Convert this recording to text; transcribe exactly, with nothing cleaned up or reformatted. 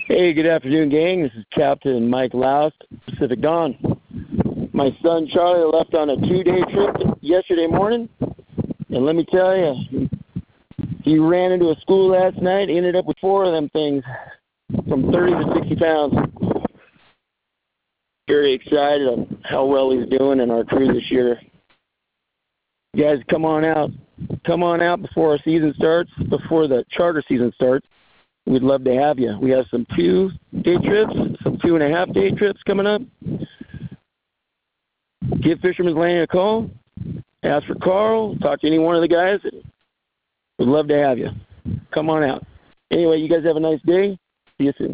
Hey, good afternoon, gang. This is Captain Mike Loust, Pacific Dawn. My son Charlie left on a two-day trip yesterday morning, and let me tell you, he ran into a school last night. He ended up with four of them things, from thirty to sixty pounds. Very excited on how well he's doing in our crew this year. You guys, come on out. Come on out before our season starts, before the charter season starts. We'd love to have you. We have some two-day trips, some two-and-a-half-day trips coming up. Give Fisherman's Landing a call. Ask for Carl. Talk to any one of the guys. We'd love to have you. Come on out. Anyway, you guys have a nice day. See you soon.